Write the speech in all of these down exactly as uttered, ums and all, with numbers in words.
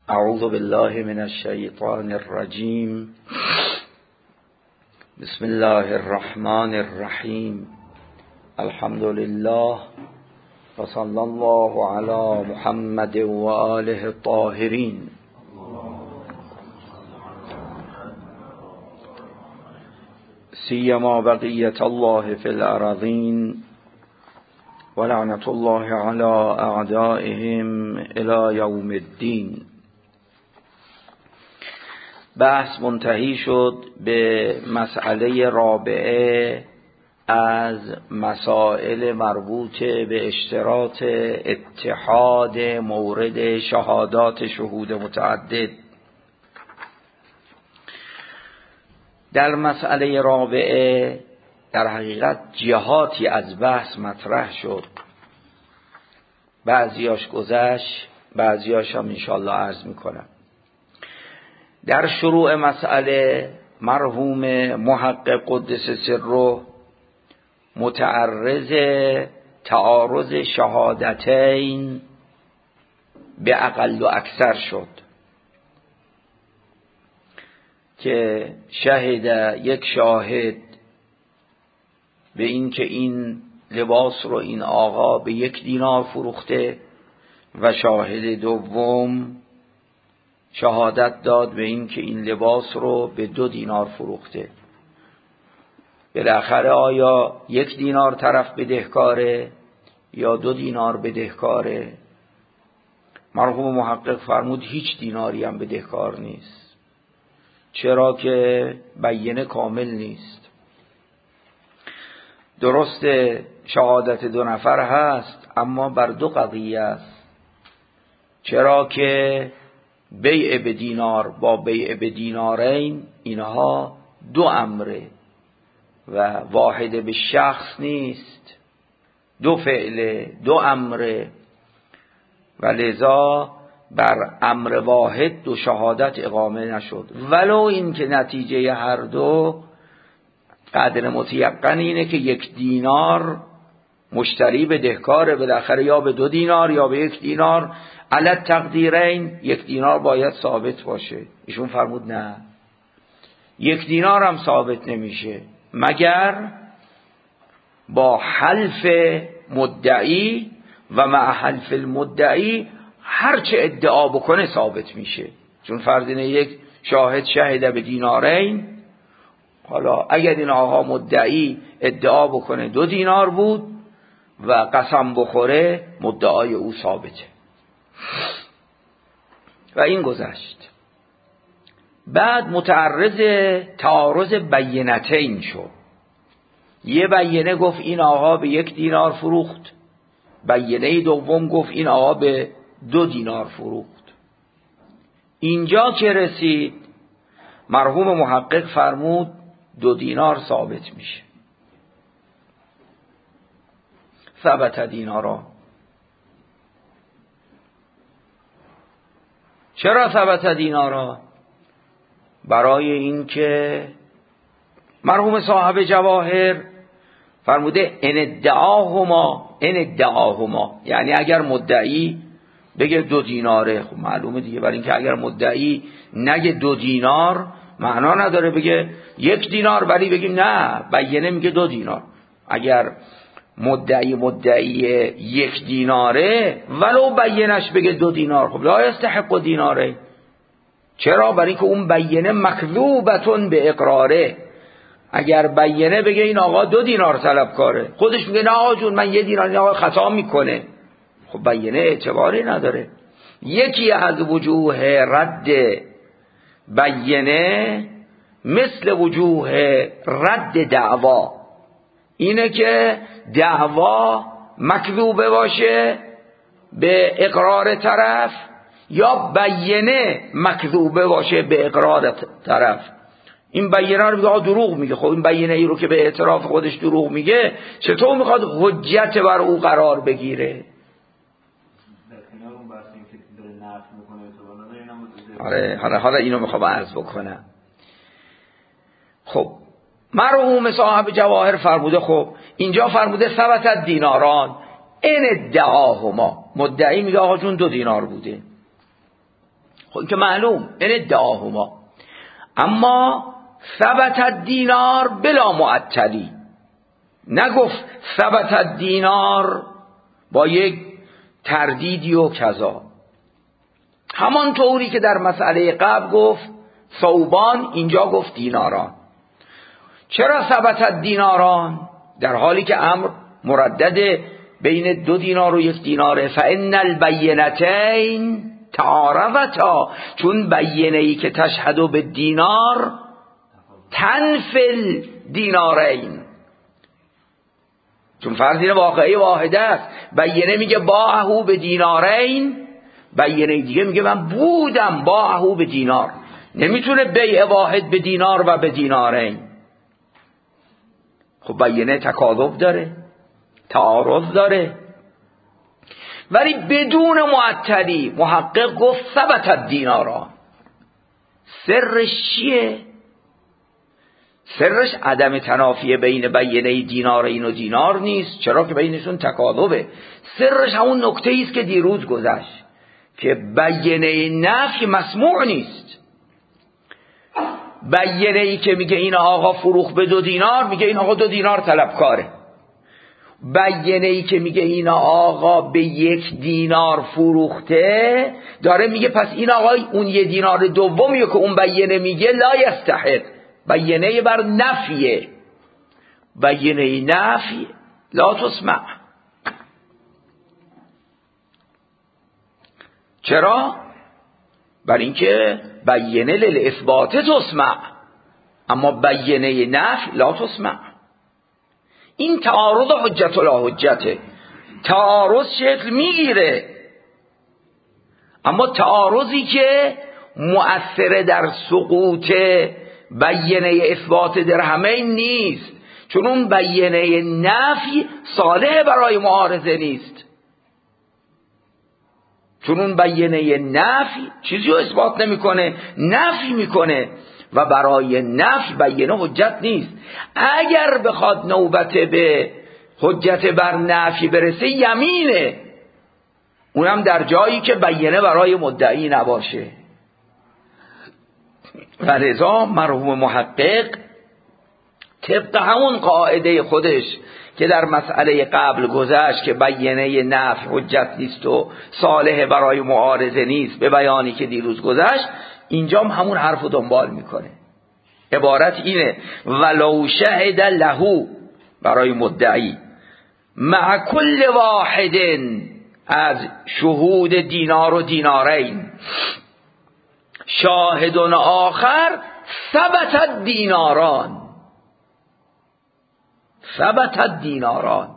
اعوذ بالله من الشیطان الرجیم. بسم الله الرحمن الرحیم. الحمد لله و صلی الله علی محمد و آله الطاهرین. سیما بقیت الله فی الارضین و لعنت الله علی اعدائهم الی یوم الدین. بحث منتهی شد به مسئله رابعه از مسائل مربوط به اشتراط اتحاد مورد شهادات شهود متعدد. در مسئله رابعه در حقیقت جهاتی از بحث مطرح شد، بعضیاش گذشت، بعضیاش هم انشاءالله عرض میکنم. در شروع مسئله مرحوم محقق قدس سره متعرض تعارض شهادتین به اقل و اکثر شد که شهد یک شاهد به این که این لباس رو این آقا به یک دینار فروخته و شاهد دوم شهادت داد به این که این لباس رو به دو دینار فروخته. بالاخره آیا یک دینار طرف بدهکاره یا دو دینار بدهکاره؟ مرحوم محقق فرمود هیچ دیناری هم بدهکار نیست، چرا که بینه کامل نیست. درست شهادت دو نفر هست اما بر دو قضیه است، چرا که بیع به دینار با بیع به دینارین اینها دو امره و واحد به شخص نیست، دو فعله دو امره و لذا بر امر واحد دو شهادت اقامه نشد، ولو این که نتیجه هر دو قدر متیقن اینه که یک دینار مشتری بدهکاره، بالاخره یا به دو دینار یا به یک دینار، علت تقدیرین یک دینار باید ثابت باشه. ایشون فرمود نه، یک دینار هم ثابت نمیشه مگر با حلف مدعی و مع حلف المدعی هر چه ادعا بکنه ثابت میشه. چون فرض اینه یک شاهد شهد به دینارین، حالا اگر این آقا مدعی ادعا بکنه دو دینار بود و قسم بخوره مدعای او ثابته و این گذشت. بعد متعرض تعارض بینتین شد. یه بینه گفت این آقا به یک دینار فروخت، بینه دوم گفت این آقا به دو دینار فروخت. اینجا که رسید مرحوم محقق فرمود دو دینار ثابت میشه. ثبت دینارا. چرا ثبت دینارا؟ برای این که مرحوم صاحب جواهر فرموده ان ادعاهما ان ادعاهما، یعنی اگر مدعی بگه دو دیناره، خب معلومه دیگه، برای اینکه اگر مدعی نگه دو دینار معنا نداره بگه یک دینار، ولی بگیم نه بینه میگه دو دینار. اگر مدعی مدعی یک دیناره ولو بینش بگه دو دینار، خب لا یستحق دیناره. چرا؟ برای اینکه اون بینه مکذوبتون به اقراره. اگر بینه بگه این آقا دو دینار طلبکاره، خودش میگه نه آقا جون من یه دینار، این آقا خطا میکنه، خب بینه اعتباری نداره. یکی از وجوه رد بینه مثل وجوه رد دعوا اینه که دعوا مکذوبه باشه به اقرار طرف یا بینه مکذوبه باشه به اقرار طرف. این بینه رو میگه آقا دروغ میگه، خب این بینه ای رو که به اعتراف خودش دروغ میگه چطور میخواد حجت بر او قرار بگیره؟ آره حالا حالا اینو میخوام عرض بکنم. خب مرحوم صاحب جواهر فرموده، خب اینجا فرموده ثبت دیناران ان ادعاهما، مدعی میگه آقا جون دو دینار بوده. خب که معلوم این ادعاهما. اما ثبت الدینار بلا معطلی، نگفت ثبت الدینار با یک تردیدی و کذا. همان طوری که در مسئله قبل گفت ثوبان، اینجا گفت دیناران. چرا ثبت الدیناران در حالی که امر مردد بین دو دینار و یک دیناره؟ فان البینتین تعارضتا، چون بینه ای که تشهد به دینار تنفل دینارین، چون فرض اینه واقعی واحده است. بینه میگه باهو به دینارین، بینه دیگه میگه من بودم باهو به دینار. نمیتونه بیع واحد به دینار و به دینارین. خب بینه تکاذب داره، تعارض داره. ولی بدون معطلی محقق گفت ثبت الدیناران. سرش چیه؟ سرش عدم تنافی بین بینه دینارین و دینار نیست، چرا که بینشون تکاذبه. سرش همون نکته ایست که دیروز گذشت که بینه نفی مسموع نیست. بینه ای که میگه این آقا فروخت به دو دینار، میگه این آقا دو دینار طلبکاره. بینه ای که میگه این آقا به یک دینار فروخته، داره میگه پس این آقا اون یه دینار دومیه که اون بینه میگه لا یستحق. بینه بر نفیه، بینه نفی لا تسمع. چرا؟ بر اینکه بینه للاثبات تسمع، اما بینه نفی لا تسمع. این تعارض حجت لا حجته. تعارض شکل میگیره، اما تعارضی که مؤثر در سقوط بینه اثبات درهمین نیست، چون اون بینه نفی صالح برای معارضه نیست. چون اون بینه نفی چیزی رو اثبات نمیکنه، نفی میکنه و برای نفی بینه حجت نیست. اگر بخواد نوبت به حجت بر نفی برسه یمینه، اونم در جایی که بینه برای مدعی نباشه. و لذا مرحوم محقق طبق همون قاعده خودش که در مسئله قبل گذشت که بینه نفی حجت نیست و صالح برای معارضه نیست، به بیانی که دیروز گذشت، اینجا همون حرف رو دنبال میکنه. عبارت اینه ولو شهد له، برای مدعی، مع کل واحد از شهود دینار و دینارین شاهدون آخر ثبت دیناران، ثبت دیناران.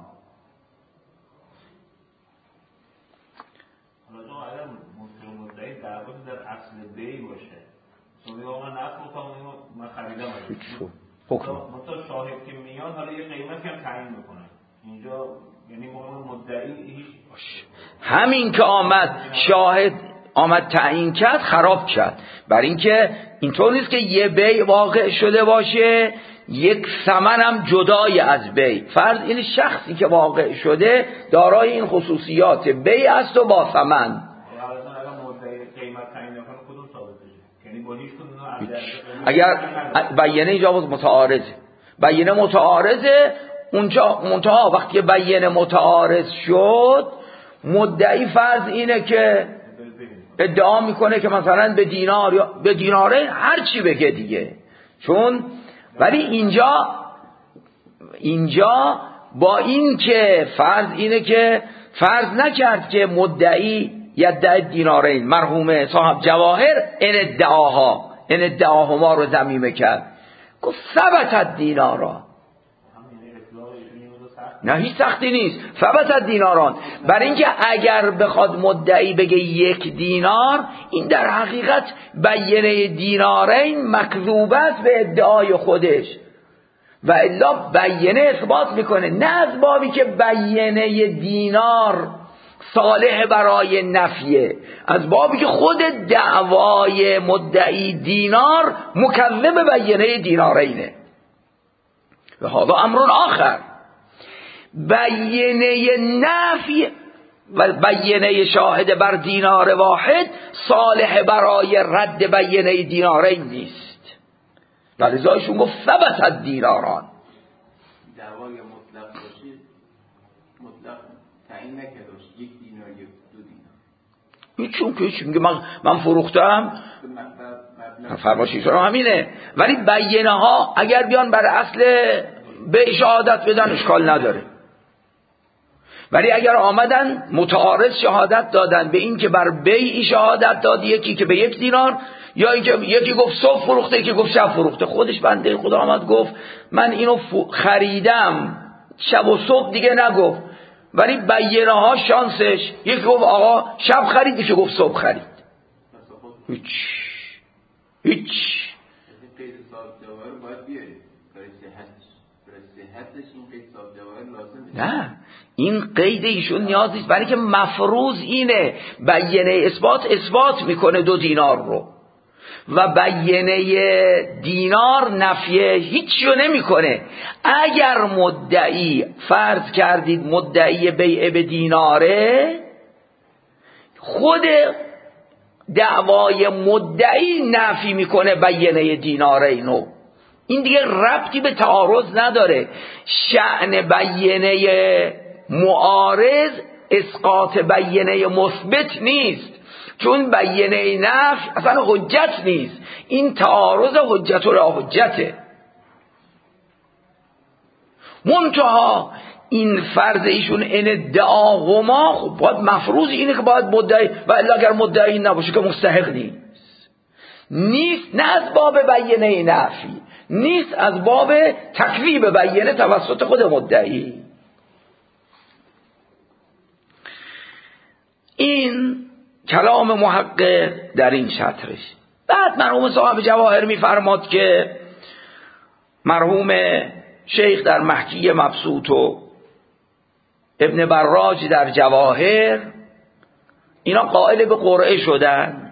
مثلا شاهد که میاد حالا یه قیمتی هم تعیین میکنه اینجا، یعنی مهم مدعی هیچ. همین که آمد شاهد آمد تعیین کرد خراب کرد. بر اینکه اینطور نیست که یه بیع واقع شده باشه یک ثمن هم جدای از بیع. فرض این شخصی که واقع شده دارای این خصوصیات بیع است و با ثمن. اگر بینه اینجا بود متعارض، بینه متعارضه اونجا منتها وقتی بینه متعارض شد، مدعی فرض اینه که ادعا میکنه که مثلا به دینار یا به دیناره هر چی بگه دیگه. چون ولی اینجا اینجا با این که فرض اینه که فرض نکرد که مدعی یدعی دینارین، مرحوم صاحب جواهر این ادعاها این ادعاهما رو ضمیمه کرد، گفت ثبت دیناران. نه هیچ سختی نیست، ثبت دیناران. برای اینکه اگر بخواد مدعی بگه یک دینار، این در حقیقت بینه دینارین مکذوب است به ادعای خودش و الا بینه اثبات میکنه، نه از بابی که بینه دینار صالح برای نفیه، از بابی که خود دعوای مدعی دینار مکذب بینه دینارینه. و هذا امر آخر. بینه نفی و بیینه شاهد بر دینار واحد صالح برای رد بیینه دینارین نیست. ولذایشون گفت ثبت دیناران. دعوای مطلق باشید مطلق تعیین نکرده باشید یک دینار یک دو دینار، چون که هیچ میگه من من فروختم فرماشیشون همینه. ولی بیینه ها اگر بیان بر اصل به شهادت بدن اشکال نداره، ولی اگر آمدن متعارض شهادت دادن به این که بر بیع شهادت داد، یکی که به یک دینار، یا اینکه یکی گفت صبح فروخته یکی گفت شب فروخته، خودش بنده خدا آمد گفت من اینو خریدم شب و صبح دیگه نگفت، ولی بیینه ها شانسش یکی گفت آقا شب خرید یکی گفت صبح خرید. هیچ هیچ قید صاحب جواهر باید بیارید برای صحتش برای صحتش این قید صاحب جواهر لازمه. نه این قید ایشون نیاز نیست، برای که مفروض اینه بیینه اثبات اثبات میکنه دو دینار رو و بیینه دینار نفیه هیچیو نمیکنه. اگر مدعی فرض کردید مدعی بیع به دیناره، خود دعوای مدعی نفی میکنه بیینه دیناره اینو، این دیگه ربطی به تعارض نداره. شأن بیینه معارض اسقاط بیینه مثبت نیست، چون بیینه نفی اصلا حجت نیست، این تعارض حجت و لا حجته. منتها این فرض ایشون این ادعاهما خب باید مفروض اینه که باید مدعی، و الا اگر مدعی نباشه که مستحق نیست نیست نه از باب بیینه نفی، نیست از باب تکذیب بیینه توسط خود مدعی. این کلام محقق در این شطرش. بعد مرحوم صاحب جواهر میفرماد که مرحوم شیخ در محکی مبسوط و ابن براج در جواهر اینا قائل به قرعه شدن.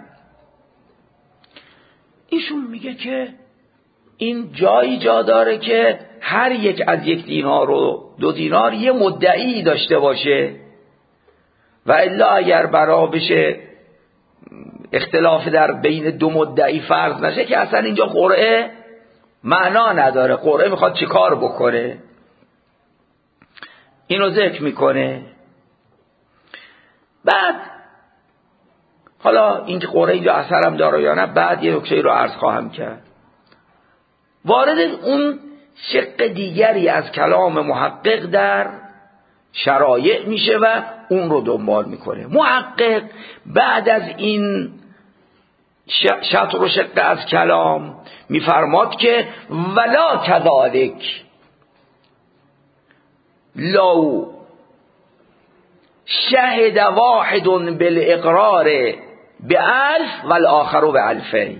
ایشون میگه که این جایی جا داره که هر یک از یک دینار و دو دینار یه مدعی داشته باشه، و الا اگر برا بشه اختلاف در بین دو مدعی فرض نشه که اصلا اینجا قرعه معنا نداره. قرعه میخواد چه کار بکنه اینو ذکر میکنه. بعد حالا اینکه قرعه اینجا اثرم داره یا نه بعد یه نکته رو عرض خواهم کرد. وارد اون شق دیگری از کلام محقق در شرایع میشه و اون رو دنبال میکنه. محقق بعد از این شطر و شق از کلام میفرماد که ولا کذالک لو شهد واحد بالاقرار بألف والآخر بألفین.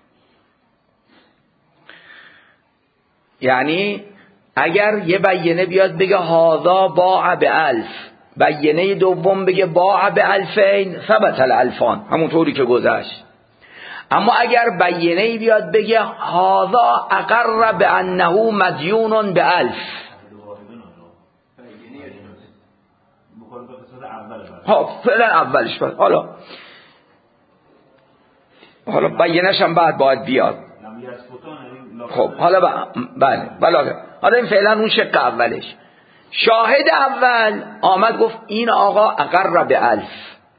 یعنی اگر یه بیینه بیاد بگه هذا باع بألف، بیینه دوم بگه باع بألفین، ثبت الالفان، همونطوری که گذشت. اما اگر بیینه بیاد بگه هذا اقر بانه مدیون بألف، ها فعلا اولش باید حالا حالا بیینش هم بعد باید بیاد. خب حالا بله بله حالا این فعلا اون شق اولش. شاهد اول آمد گفت این آقا اقر به الف،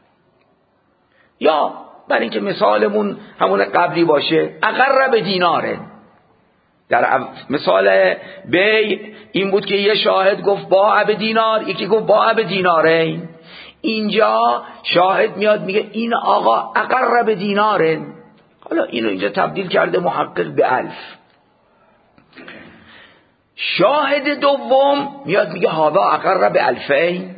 یا برای اینکه مثالمون همون قبلی باشه اقر به دیناره. در مثال بی این بود که یه شاهد گفت باع به دینار، یکی گفت باع به دینارین. اینجا شاهد میاد میگه این آقا اقر به دیناره، حالا اینو اینجا تبدیل کرده محقق به الف. شاهد دوم میاد میگه هذا اقر به الفین.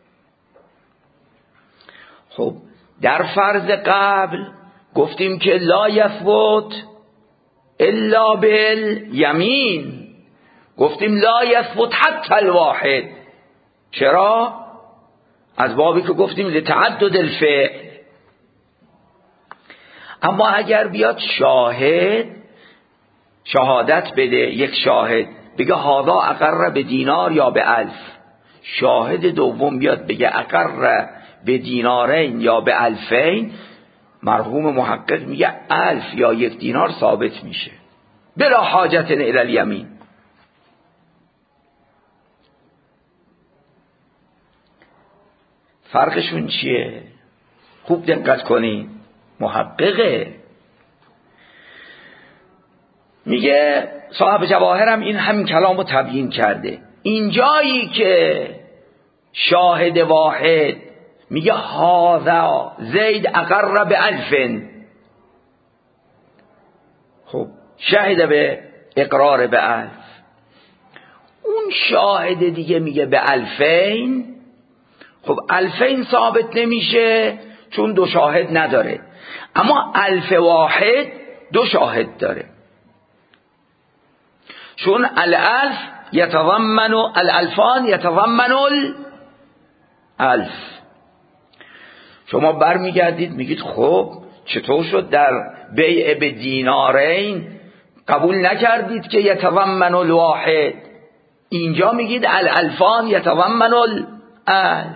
خب در فرض قبل گفتیم که لا یثبت الا بالیمین، گفتیم لا یثبت حتی الواحد. چرا؟ از بابی که گفتیم لتعدد الفعل. اما اگر بیاد شاهد شهادت بده، یک شاهد بگه هذا اقر به دینار یا به الف، شاهد دوم بیاد بگه اقر به دینارین یا به الفین، مرحوم محقق میگه الف یا یک دینار ثابت میشه بلا حاجت الی الیمین. فرقشون چیه؟ خوب دقت کنین. محققه میگه صاحب جواهرم این همین کلام رو تبیین کرده. اینجایی که شاهد واحد میگه هذا زید اقر به الفن، خب شاهد به اقرار به الف، اون شاهد دیگه میگه به الفین، خب الفین ثابت نمیشه چون دو شاهد نداره، اما الف واحد دو شاهد داره، چون الالف یتضمن الالفان یتضمن الالف. شما برمیگردید میگید خب چطور شد در بیع به دینارین قبول نکردید که یتضمن الواحد، اینجا میگید الالفان یتضمن الالف.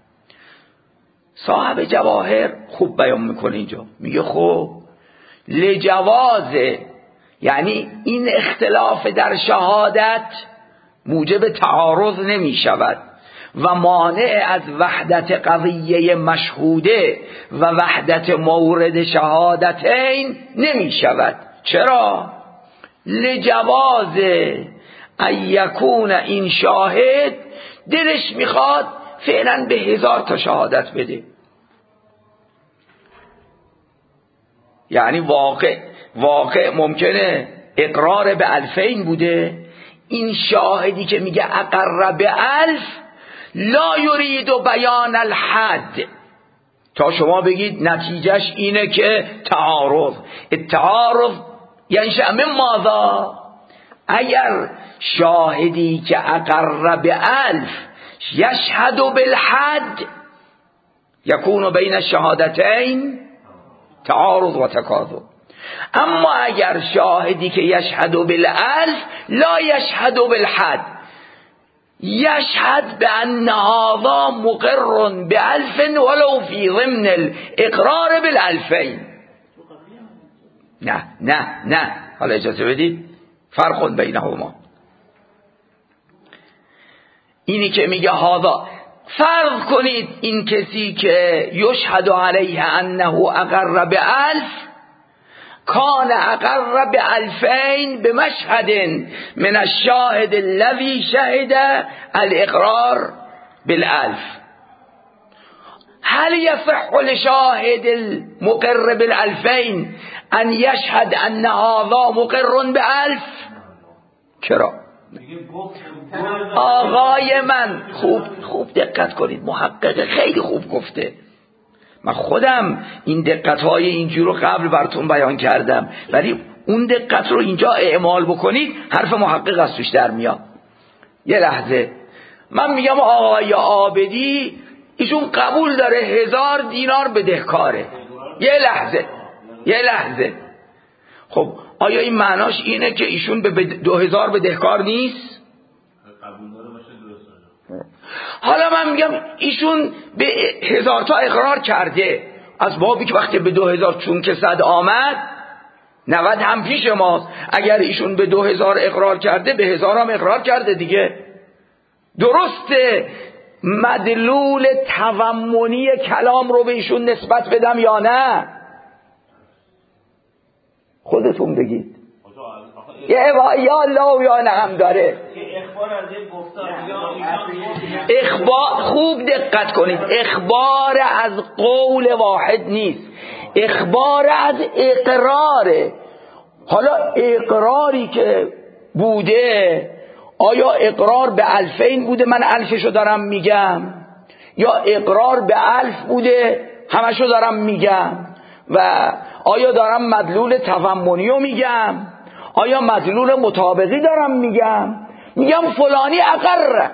صاحب جواهر خوب بیان میکنه اینجا، میگه خب لجوازه، یعنی این اختلاف در شهادت موجب تعارض نمی شود و مانع از وحدت قضیه مشهوده و وحدت مورد شهادتین نمی شود. چرا؟ لجواز ان یکون این شاهد دلش میخواد فعلا به هزار تا شهادت بده، یعنی واقع واقع ممکنه اقرار به الفین بوده، این شاهدی که میگه اقر به الف لا یرید بیان الحد، تا شما بگید نتیجهش اینه که تعارض. التعارض ینشأ من ماذا؟ اگر شاهدی که اقر به الف یشهد بالحد یکون بین الشهادتین تعارض و تکاذب، اما اگر شاهدی که یشهد بالالف لا یشهد بالحد یشهد بان هذا مقر بالف ولو فی ضمن الاقرار بالالفین. نه نه نه حالا اجازه بدید فرق بینهما. اینی که میگه هذا، فرض کنید این کسی که یشهد علیه انه اقر بالف کان اقر بالفین بمشهد من الشاهد الذي شهد الاقرار بالالف، هل يصح لشاهد المقر بالالفین ان يشهد ان هذا مقر بالف؟ چرا؟ آقای من خوب خوب دقت کنید، محقق خیلی خوب گفته، من خودم این دقت‌های اینجور رو قبل براتون بیان کردم، ولی اون دقت رو اینجا اعمال بکنید حرف محقق از توش در میاد. یه لحظه من میگم آقای عابدی ایشون قبول داره هزار دینار بدهکاره، یه لحظه یه لحظه خب آیا این معناش اینه که ایشون به دو هزار بدهکار نیست؟ حالا من میگم ایشون به هزار تا اقرار کرده، از بابی که وقتی به دو هزار چون که صد آمد نود هم پیش ماست، اگر ایشون به دو هزار اقرار کرده به هزار هم اقرار کرده دیگه. درسته مدلول تضمنی کلام رو به ایشون نسبت بدم یا نه؟ خودتون بگید. یه یا لا یا نه هم داره. اخبار، خوب دقت کنید، اخبار از قول واحد نیست، اخبار از اقراره. حالا اقراری که بوده، آیا اقرار به الفین بوده من الفشو دارم میگم، یا اقرار به الف بوده همشو دارم میگم، و آیا دارم مدلول تضمنیو میگم، آیا مدلول مطابقی دارم میگم؟ میگم فلانی اقر.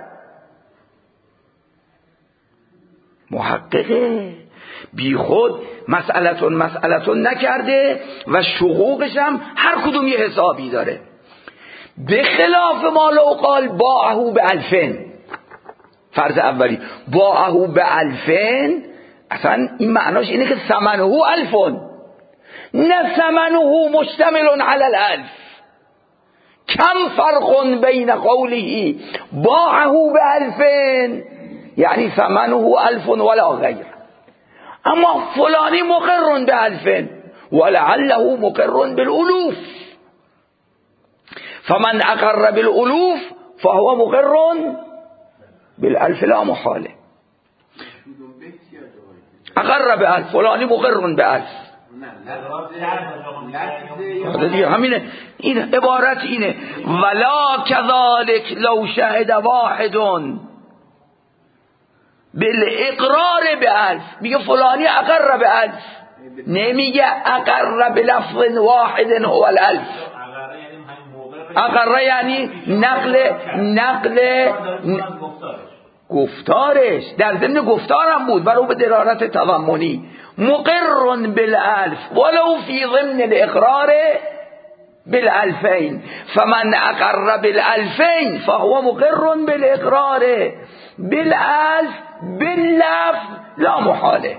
محققه بی خود مسئلتون مسئلتون نکرده و شقوقش هم هر کدوم یه حسابی داره. به خلاف ما لو قال باعه به الفین، فرض اولی باعه به الفین، اصلا این معناش اینه که ثمنه الفون، نه ثمنه مشتمل علی الالف. کم فرق بین قوله باعه بالفین یعنی ثمنه الف ولا غیر، اما فلانی مقر بالفین ولعله مقر بالالوف، فمن اقر بالالوف فهو مقر بالالف لا محاله. اقر بالف، فلانی مقر بالف. دیگه همینه، این عبارت اینه. ولا كذلك لو شهد واحد بالاقرار بالف، میگه فلانی اقر بالف، نمیگه اقر بلفظ واحد هو الالف. اقر یعنی نقل نقل گفتارش در ضمن گفتارم بود برای به دلالت تضمنی. مقر بالالف ولو فی ضمن الاقرار بالالفین، فمن اقر بالالفین فهو مقر بالاقرار بالالف باللفظ لا محاله.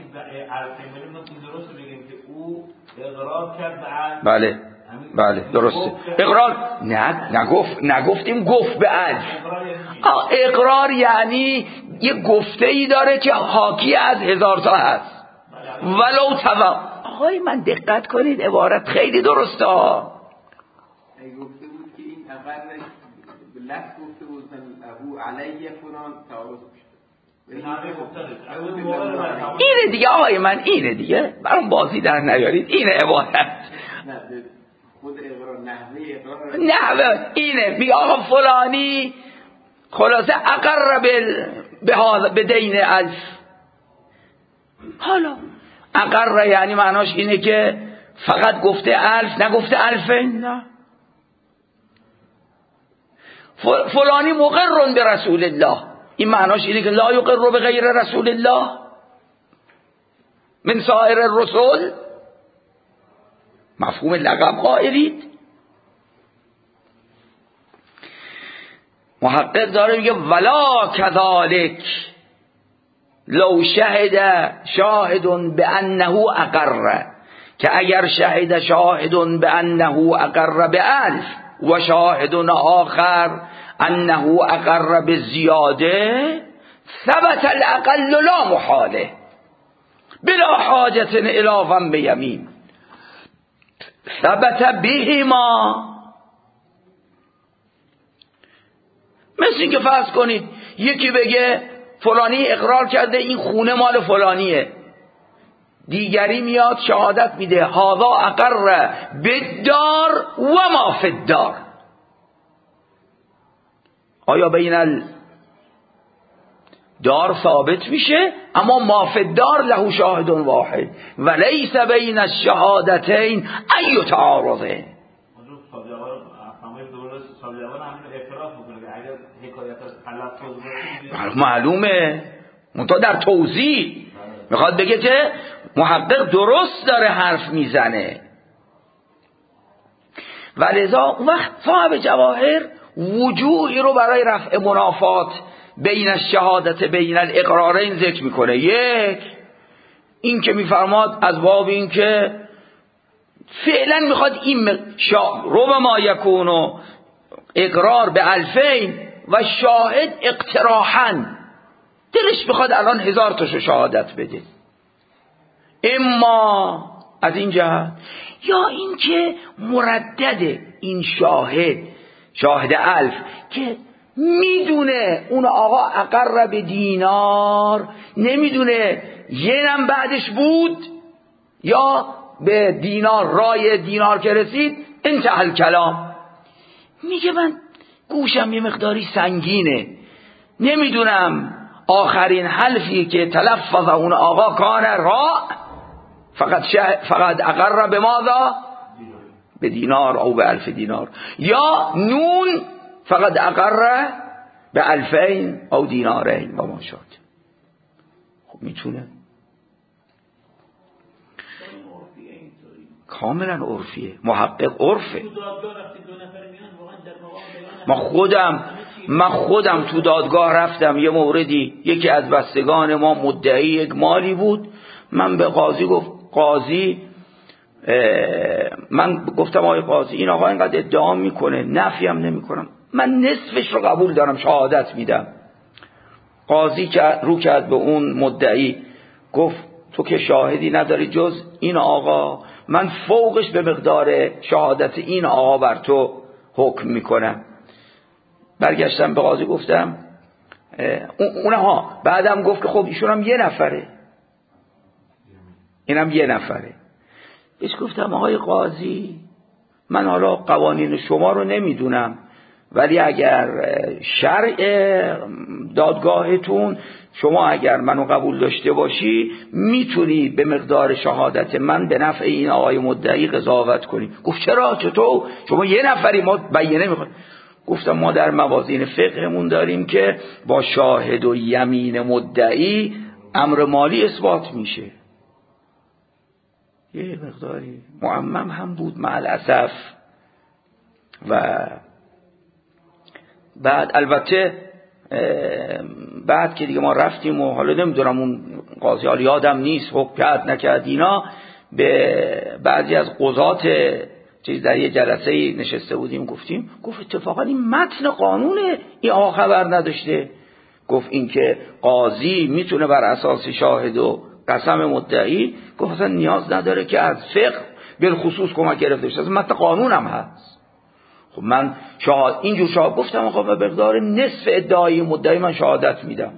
بله بله درسته. اقرار نه نگفت نگفتیم گفت به الف. اقرار یعنی یه گفته ای داره که حاکی از هزار تا هست. ولو توا آقای من دقت کنید عبارت خیلی درسته ها. ای گفته بود که این اقر به لفظ گفته بود ابو علیه فلان تعارض میشه. اینه دیگه آقای من، اینه دیگه برام بازی در نیارید. اینه عبارت خود اقرار نحوه اقرار نحوه اینه. بی آقا فلانی خلاصه اقر بل به دین الف. حالا اقر یعنی معناش اینه که فقط گفته الف نگفته الفین. نه، فلانی مقر به رسول الله، این معناش اینه که لا یقر به غیر رسول الله من سایر الرسل. مفهوم لقب قائلید. محقق داره میگه ولا كذلك لو شهد شاهد بانه اقر، که اگر شهد شاهد بانه اقر بالف و شاهد آخر انه اقر بالزیاده ثبت الاقل لا محاله بلا حاجة الى ذنب یمین ثبت بهما. مثل این که فرض کنید یکی بگه فلانی اقرار کرده این خونه مال فلانیه، دیگری میاد شهادت میده هذا اقر بالدار و ما فی الدار. آیا بین الدار ثابت میشه، اما ما فی الدار له شاهد واحد و لیس بین الشهادتین ای تعارضه. معلومه منتها در توضیح میخواد بگه که محقق درست داره حرف میزنه. ولذا اون وقت صاحب جواهر وجوهی رو برای رفع منافات بین الشهادت بین الاقرارین ذکر میکنه. یک، این که میفرماد از باب این که فعلا میخواد این ربما ما یکونو اقرار به الفین و شاهد اقتراحاً، دلش میخواد الان هزار تاشو شهادت بده، اما از این جهت یا این که مردد این شاهد شاهد الف که میدونه اون آقا اقر به دینار، نمیدونه ینم بعدش بود یا به دینار رای دینار که رسید انتهى الکلام، میگه من گوشم یه مقداری سنگینه، نمیدونم آخرین حلفی که تلفظ اون آقا کان را فقط فقط اقر به ماذا به دینار او به الف دینار، یا نون فقط اقر به الفین او دینارین با ما شد. خب میتونه کاملا عرفیه، محقق عرفه. ما خودم من خودم تو دادگاه رفتم، یه موردی یکی از بستگان ما مدعی یک مالی بود، من به قاضی گفت قاضی من گفتم آقای قاضی این آقا اینقدر ادعا میکنه نفی هم نمیکنم، من نصفش رو قبول دارم شهادت میدم. قاضی که رو کرد به اون مدعی گفت تو که شاهدی نداری جز این آقا، من فوقش به مقدار شهادت این آقا بر تو حکم میکنم. برگشتم به قاضی گفتم اونها بعدم گفت که خب ایشون هم یه نفره، اینم یه نفره. بهش گفتم آقای قاضی من حالا قوانین شما رو نمیدونم، ولی اگر شرع دادگاهتون شما اگر منو قبول داشته باشی میتونی به مقدار شهادت من به نفع این آقای مدعی قضاوت کنی. گفت چرا چطور شما یه نفری ما بیانه میخوایم؟ گفتم ما در موازین فقهمون داریم که با شاهد و یمین مدعی امر مالی اثبات میشه. یه مقداری معمم هم بود مع الاسف. و بعد البته بعد که دیگه ما رفتیم و حالا نمیدونم اون قاضی حالا یادم نیست حکم کرد نکرد اینا، به بعضی از قضات چیز در یه جلسه نشسته بودیم گفتیم، گفت اتفاقا این متن قانونه این آقا خبر نداشته. گفت این که قاضی میتونه بر اساس شاهد و قسم مدعی، گفت اصلا نیاز نداره که از فقه بالخصوص کمک گرفته بشه، از متن قانون هم هست. خب من شاهد اینجور شاهد گفتم آقا به مقدار نصف ادعای مدعی من شهادت میدم.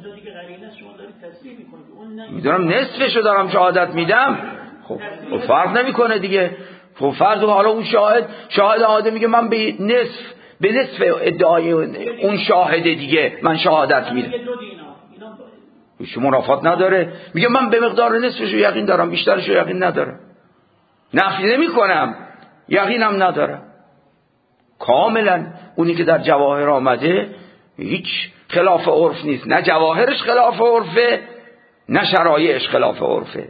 میدونم نصفشو دارم شهادت میدم، خب فرق نمیکنه دیگه. خب فرض حالا اون شاهد شاهد عادی میگه من به نصف به نصف ادعای اون شاهد دیگه من شهادت میدم، شما منافات نداره. میگه من به مقدار نصفشو یقین دارم بیشترشو یقین ندارم، نفی نمی کنم یقینم ندارم. کاملا اونی که در جواهر آمده هیچ خلاف عرف نیست، نه جواهرش خلاف عرفه نه شرایعش خلاف عرفه.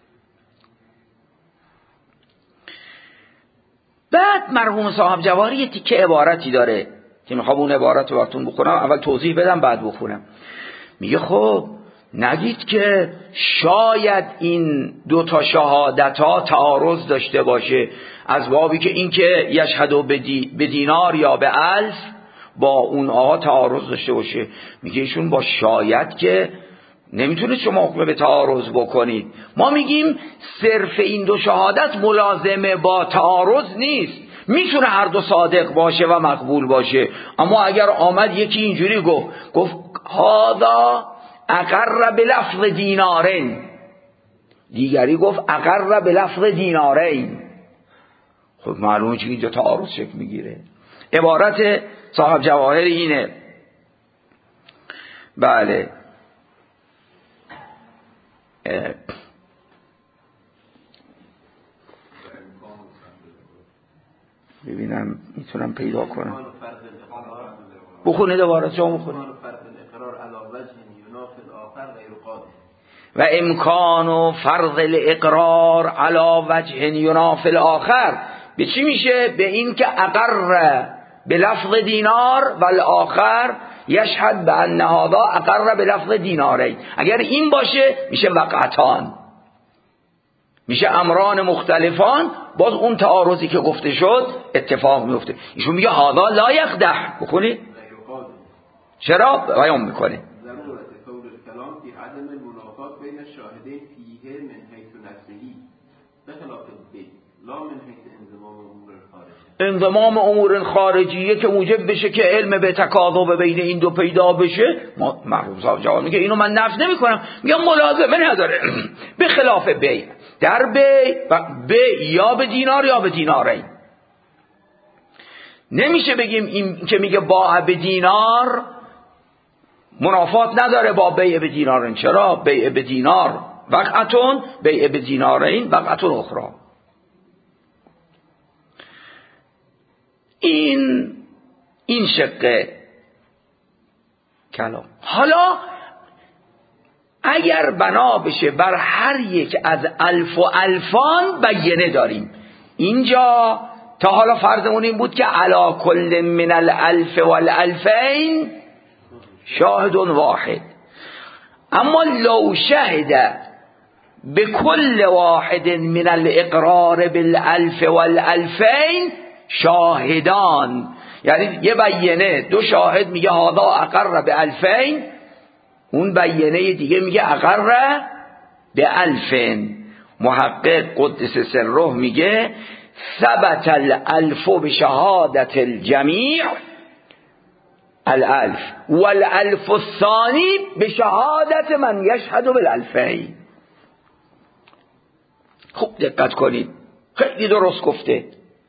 بعد مرحوم صاحب جواهری یه تیکه عبارتی داره که میخوام اون عبارت رو براتون بخونم، اول توضیح بدم بعد بخونم. میگه خب نگید که شاید این دو تا شهادت ها تعارض داشته باشه، از بابی که این که یشهدو به دینار یا به الف با اون آقا تعارض داشته باشه. میگه ایشون با شاید که نمیتونید شما حکم به تعارض بکنید. ما میگیم صرف این دو شهادت ملازمه با تعارض نیست، میتونه هر دو صادق باشه و مقبول باشه. اما اگر آمد یکی اینجوری گفت گفت هذا اقر بلفظ دینارین، دیگری گفت اقر بلفظ دینارین، خب معلومه که اینجا تعارض شکل میگیره. عبارت صاحب جواهر اینه. بله ببینم میتونم پیدا کنم. بخونید عبارت شما بخونید. و امکان و فرض الاقرار علی وجه ینافی الاخر به چی میشه؟ به این که اقر به لفظ دینار و الاخر یشهد به ان هذا اقر به لفظ دینارین. اگر این باشه میشه وقعتان، میشه امران مختلفان، باز اون تعارضی که گفته شد اتفاق میفته. ایشون میگه هذا لا یقدح، بکنید چرا بیان میکنه انضمام امور خارجیه که موجب بشه که علم به تکاذب بین این دو پیدا بشه. ما مرحوم صاحب جواب میگه اینو من نفی نمی کنم، میگم ملازمه نداره به خلاف بی در بی بی یا به دینار یا به دینارین. نمیشه بگیم این که میگه با به دینار منافات نداره با بیع به دینارین. چرا؟ بیع به دینار وقعتون، بیع به دینارین وقعتون اخرى. این این شقه کلام. حالا اگر بنا بشه بر هر یک از الف و الفان بیانه داریم، اینجا تا حالا فرضمون این بود که علا کل من الالف والالفین شاهد واحد. اما لو شهد بكل واحد من الاقرار بالالف والالفین شاهدان، یعنی یه بیانه دو شاهد میگه هذا اقر به الفین، اون بیانه دیگه میگه اقر به الفین. محقق قدس سره میگه ثبت الالف بشهادت الجمیع الالف والالف الثانی بشهادت من یشهد بالالفین. خوب دقت کنید، خیلی درست گفته.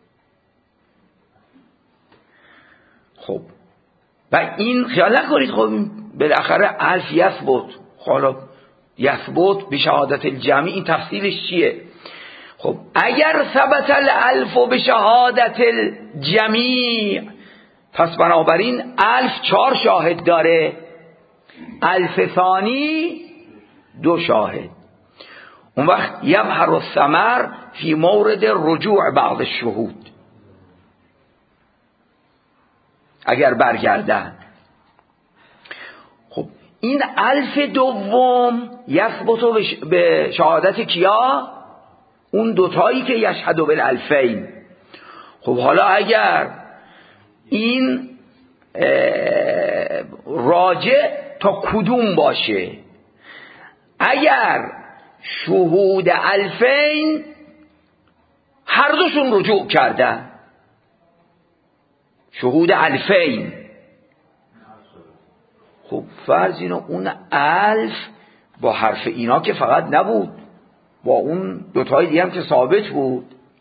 خب و این خیال نکنید خب بالاخره الف یثبت، حالا یثبت به شهادت الجمعی، این تفصیلش چیه؟ خب اگر ثبت الالف به شهادت الجمیع، پس بنابراین الف چهار شاهد داره، الف ثانی دو شاهد. اون وقت یظهر الثمر فی مورد رجوع بعض الشهود، اگر برگردن. خب این الف دوم یثبت به شهادت کیا؟ اون دوتایی که یشهد بالالفین. خب حالا اگر این راجع تا کدوم باشه؟ اگر شهود الفین هر دوشون رجوع کردن، شهود الفین، خب فرض اینو اون الف با حرف اینا که فقط نبود، با اون دوتای دیگه هم که ثابت بود.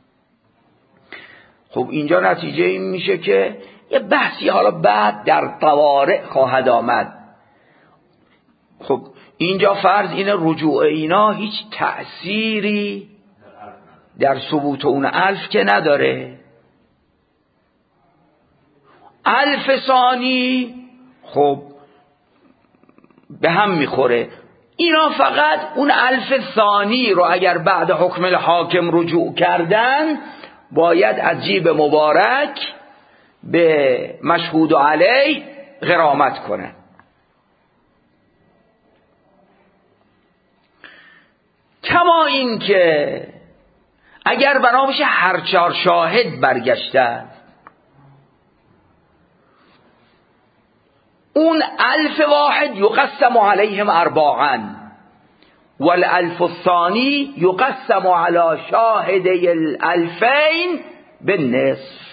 خب اینجا نتیجه این میشه که یه بحثی حالا بعد در طوارئ خواهد آمد. خب اینجا فرض این رجوع اینا هیچ تأثیری در ثبوت اون الف که نداره. الف ثانی خب به هم میخوره. اینا فقط اون الف ثانی رو اگر بعد حکم الحاکم رجوع کردن باید از جیب مبارک به مشهود علی غرامت کنن. کما این که اگر بنا بشه هر چهار شاهد برگشتن، اون الف واحد یقسم علیهم ارباعا والالف الثانی یقسم علی شاهدی الالفین بالنصف.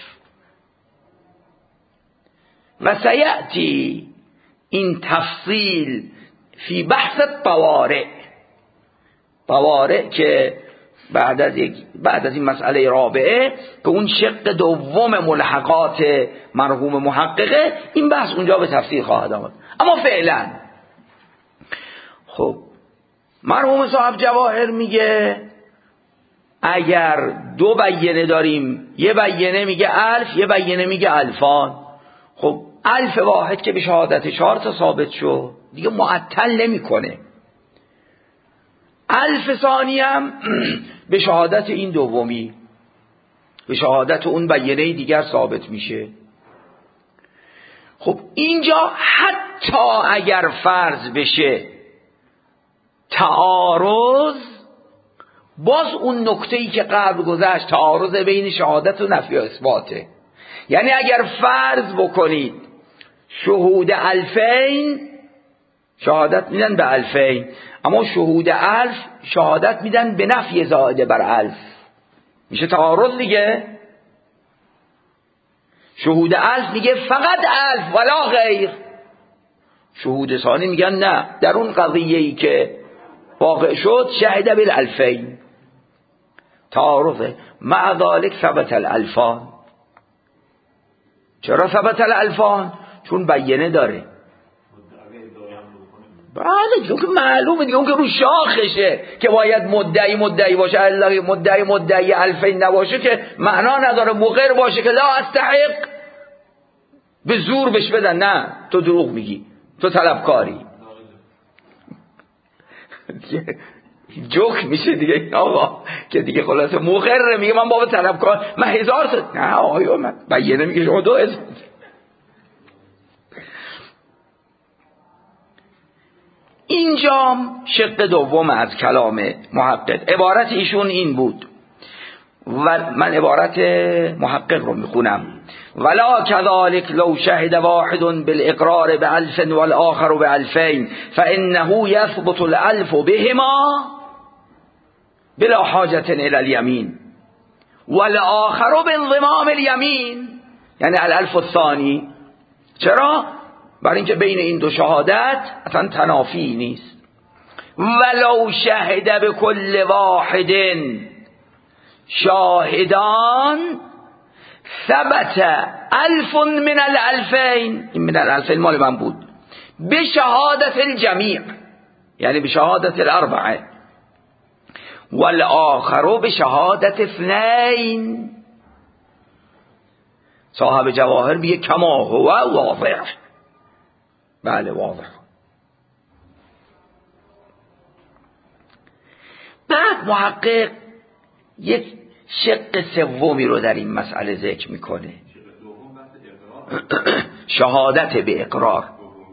و سیأتی این تفصیل فی بحث الطوارئ. طوارئ که بعد از یک بعد از این مسئله رابعه که اون شق دوم ملحقات مرحوم محققه، این بحث اونجا به تفصیل خواهد آمد. اما فعلا خب مرحوم صاحب جواهر میگه اگر دو بیانه داریم، یه بیانه میگه الف، یه بیانه میگه الفان، خب الف واحد که به شهادت چهار تا ثابت شد دیگه معطل نمیکنه. الف ثانی هم به شهادت این دومی، به شهادت اون بیانه دیگر ثابت میشه. خب اینجا حتی اگر فرض بشه تعارض، باز اون نکته‌ای که قبل گذشت، تعارض بین شهادت و نفی و اثباته. یعنی اگر فرض بکنید شهود الفین شهادت میدن به الفین، اما شهود الف شهادت میدن به نفی زائده بر الف، میشه تعارض دیگه. شهود الف میگه فقط الف ولا غیر، شهود ثانی میگن نه، در اون قضیه‌ای که واقع شد شهد بالالفین. تعارضه. مع ذلك ثبت الالفان. چرا ثبت الالفان؟ چون بیانه داره. بله چون که معلومه دیگه، اون که رو شاخشه که باید مدعی مدعی باشه، الا مدعی مدعی الفین نباشه که معنا نداره. مقر باشه که لا استحق، به زور بهش بدن نه تو دروغ میگی، تو طلبکاری، جوک میشه دیگه آقا که دیگه خلاصه مقر میگه من بابا طلبکار، من هزار تا نه آقا من بیانه میگه شما دو هزار. اینجا شق دوم از کلام محقق، عبارت ایشون این بود و من عبارت محقق رو میخونم: ولا كذلك لو شهد واحد بالاقرار بألف والآخر بألفين فإنه يثبت الألف بهما بلا حاجة إلى اليمين والآخر بانضمام اليمين، یعنی الألف الثانی. چرا؟ برای اینکه بین این دو شهادت اصلا تنافی نیست. ولو شهد بكل واحد شاهدان ثبت الف من الالفین، این من الالفین مال من بود، به شهادت الجمیع یعنی به شهادت الاربعه، والآخر به شهادت اثنین. صاحب جواهر میگه کما هو واضح. بله واضح. بعد محقق یک شق سومی رو در این مسئله ذکر میکنه، شهادت به اقرار.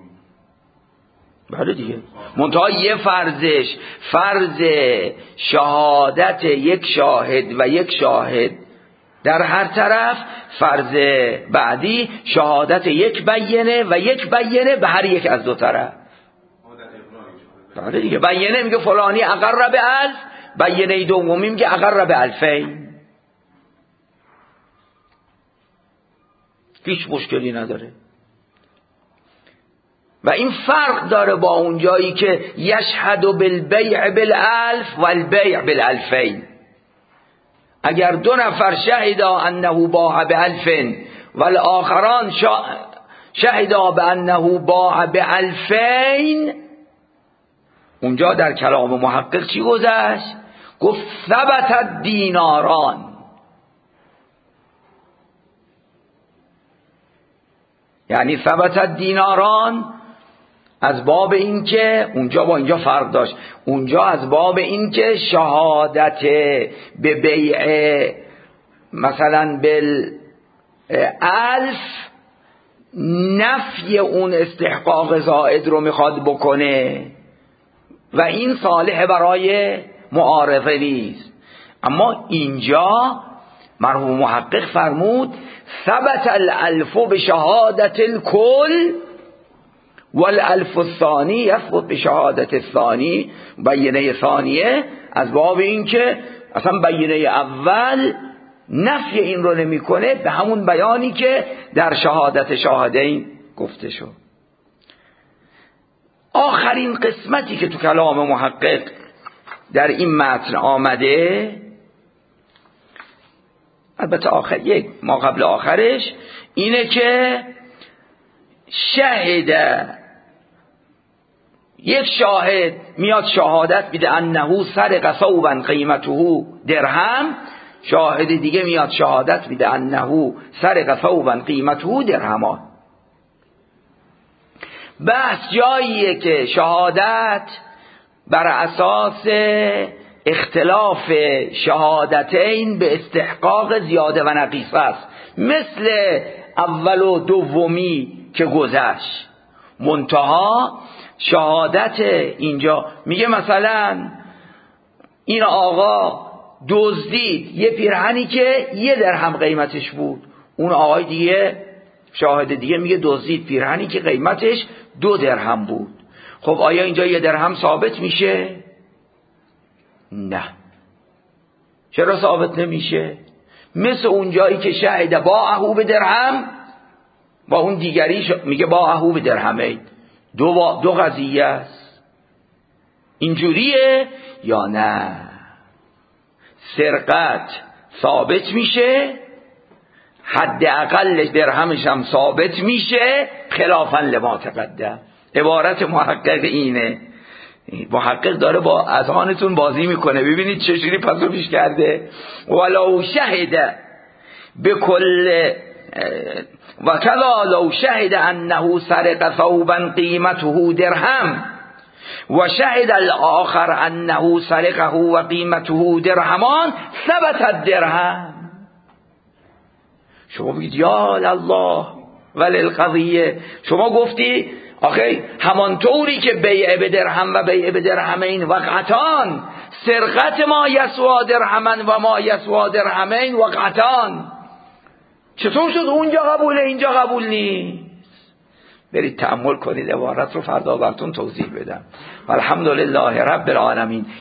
بله دیگه، منتها یه فرضش فرض شهادت یک شاهد و یک شاهد در هر طرف، فرض بعدی شهادت یک بینه و یک بینه به هر یک از دو طرف. بله دیگه، بینه میگه فلانی اقر به الف، بینه دومی میگه اقر به الفین. هیچ مشکلی نداره و این فرق داره با اون جایی که یشهد بالبیع بالالف والبیع بالالفین. اگر دو نفر شهدا انه باع بالف والآخران شهدا بانه باع بالفین، اونجا در کلام محقق چی گذشت؟ گفت ثبت دیناران. یعنی ثبت دیناران از باب این که اونجا با اینجا فرق داشت، اونجا از باب این که شهادت به بیع مثلا بالالف نفی اون استحقاق زائد رو میخواد بکنه و این صالح برای معارضه نیست. اما اینجا مرحوم محقق فرمود ثبت الالف بشهادت الکل والالف الثانی یثبت بشهادت الثانی، بینه ثانیه از باب این که اصلا بینه اول نفی این رو نمی کنه به همون بیانی که در شهادت شاهدین گفته شد. آخرین قسمتی که تو کلام محقق در این متن آمده، البته آخر یک ما قبل آخرش، اینه که شهد یک شاهد میاد شهادت میده انه سرق ثوبا قیمته درهم، شاهد دیگه میاد شهادت میده انه سرق ثوبا قیمته درهمان. بحث جاییه که شهادت بر اساس اختلاف شهادتین به استحقاق زیاده و نقیصه است، مثل اول و دومی که گذشت. منتها شهادت اینجا میگه مثلا این آقا دزدید یه پیرهنی که یه درهم قیمتش بود، اون آقای دیگه شاهد دیگه میگه دزدید پیرهنی که قیمتش دو درهم بود. خب آیا اینجا یه درهم ثابت میشه؟ نه. چرا ثابت نمیشه؟ مثل اون جایی که شهد باعه به درهم، با اون دیگری میگه باعه به درهمین، دو, با دو قضیه است. اینجوریه یا نه؟ سرقت ثابت میشه، حداقل درهمش هم ثابت میشه، خلافاً لما تقدم. عبارت محقق اینه. محقق داره با اذهانتون بازی میکنه، ببینید چجوری پس رو پیش کرده. ولو شهد بكل و کذا لو شهد انه سرق ثوبا قیمته درهم و شهد الاخر انه سرقه و قیمته درهمان ثبت الدرهم. شما بگید یا الله ولی القضیه، شما گفتی آخه همانطوری که بیع به درهم و بیع به درهمین وقعتان، سرقت ما یسوا درهمن و ما یسوا درهمین وقعتان. چطور شد اونجا قبوله اینجا قبول نیست؟ برید تأمل کنید عبارت رو، فردا براتون توضیح بدم. والحمدلله رب العالمین.